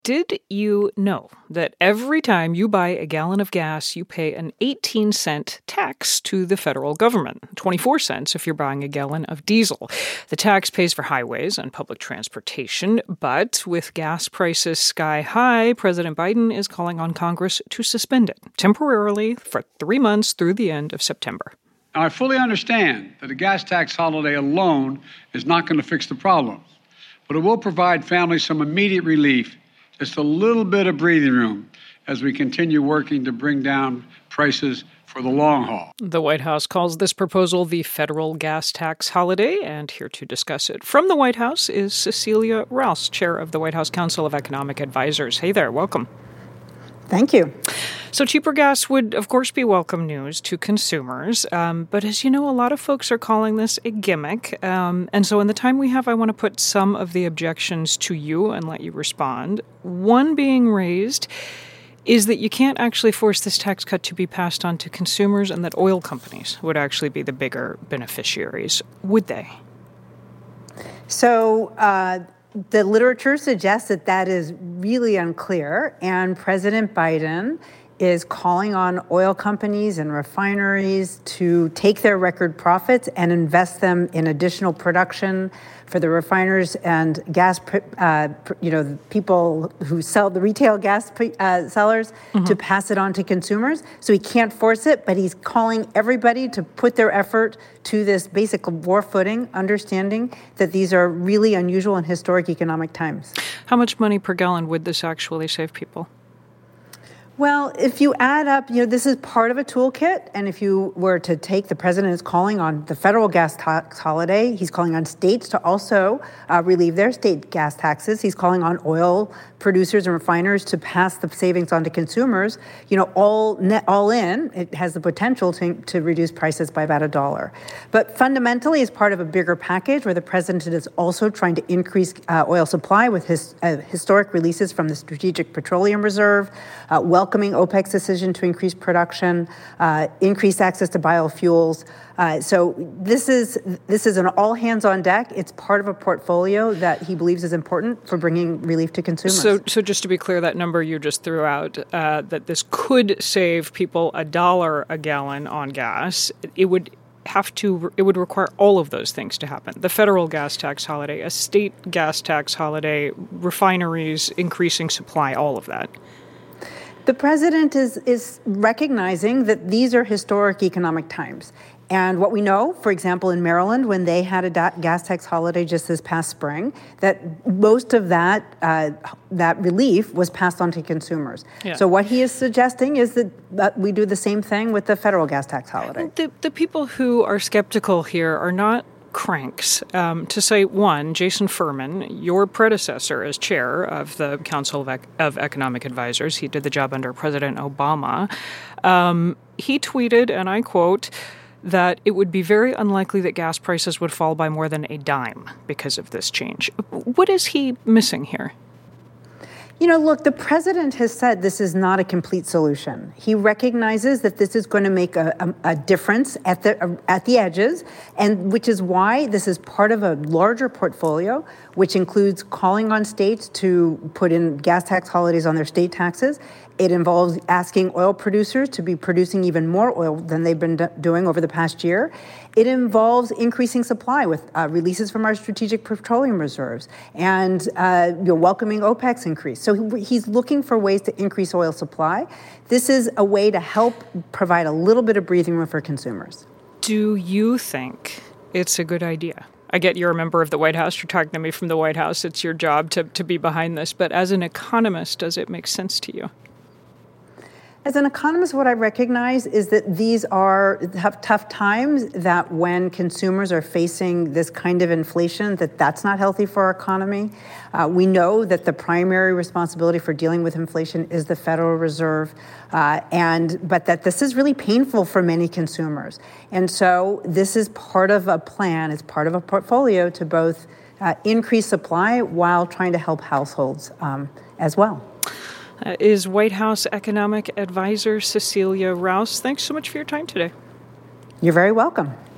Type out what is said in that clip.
Did you know that every time you buy a gallon of gas, you pay an 18-cent tax to the federal government, 24 cents if you're buying a gallon of diesel? The tax pays for highways and public transportation, but with gas prices sky high, President Biden is calling on Congress to suspend it temporarily for 3 months through the end of September. Now, I fully understand that a gas tax holiday alone is not going to fix the problem, but it will provide families some immediate relief, just a little bit of breathing room as we continue working to bring down prices for the long haul. The White House calls this proposal the federal gas tax holiday, and here to discuss it from the White House is Cecilia Rouse, chair of the White House Council of Economic Advisors. Hey there, welcome. Thank you. So cheaper gas would, of course, be welcome news to consumers. But as you know, a lot of folks are calling this a gimmick. And so in the time we have, I want to put some of the objections to you and let you respond. One being raised is that you can't actually force this tax cut to be passed on to consumers and that oil companies would actually be the bigger beneficiaries. Would they? So the literature suggests that that is really unclear, and President Biden is calling on oil companies and refineries to take their record profits and invest them in additional production for the refiners and gas, people who sell the retail gas sellers to pass it on to consumers. So he can't force it, but he's calling everybody to put their effort to this basic war footing, understanding that these are really unusual and historic economic times. How much money per gallon would this actually save people? Well, if you add up, this is part of a toolkit. And if you were to take, the president is calling on the federal gas tax holiday. He's calling on states to also relieve their state gas taxes. He's calling on oil producers and refiners to pass the savings on to consumers. All in, it has the potential to reduce prices by about $1. But fundamentally, it's part of a bigger package where the president is also trying to increase oil supply with his historic releases from the Strategic Petroleum Reserve, welcoming OPEC's decision to increase production, increase access to biofuels. So this is an all hands on deck. It's part of a portfolio that he believes is important for bringing relief to consumers. So just to be clear, that number you just threw out, that this could save people $1 a gallon on gas, it would require all of those things to happen. The federal gas tax holiday, a state gas tax holiday, refineries increasing supply, all of that. The president is recognizing that these are historic economic times. And what we know, for example, in Maryland, when they had a gas tax holiday just this past spring, that most of that relief was passed on to consumers. Yeah. So what he is suggesting is that we do the same thing with the federal gas tax holiday. The people who are skeptical here are not cranks. To say one, Jason Furman, your predecessor as chair of the Council of Economic Advisors, he did the job under President Obama. He tweeted, and I quote, that it would be very unlikely that gas prices would fall by more than a dime because of this change. What is he missing here? Look, the president has said this is not a complete solution. He recognizes that this is going to make a difference at the edges, and which is why this is part of a larger portfolio, which includes calling on states to put in gas tax holidays on their state taxes. It involves asking oil producers to be producing even more oil than they've been doing over the past year. It involves increasing supply with releases from our strategic petroleum reserves and welcoming OPEC's increase. So he's looking for ways to increase oil supply. This is a way to help provide a little bit of breathing room for consumers. Do you think it's a good idea? I get you're a member of the White House. You're talking to me from the White House. It's your job to be behind this. But as an economist, does it make sense to you? As an economist, what I recognize is that these are tough times, that when consumers are facing this kind of inflation, that's not healthy for our economy. We know that the primary responsibility for dealing with inflation is the Federal Reserve, but that this is really painful for many consumers. And so this is part of a plan, it's part of a portfolio to both increase supply while trying to help households as well. Is White House Economic Advisor Cecilia Rouse. Thanks so much for your time today. You're very welcome.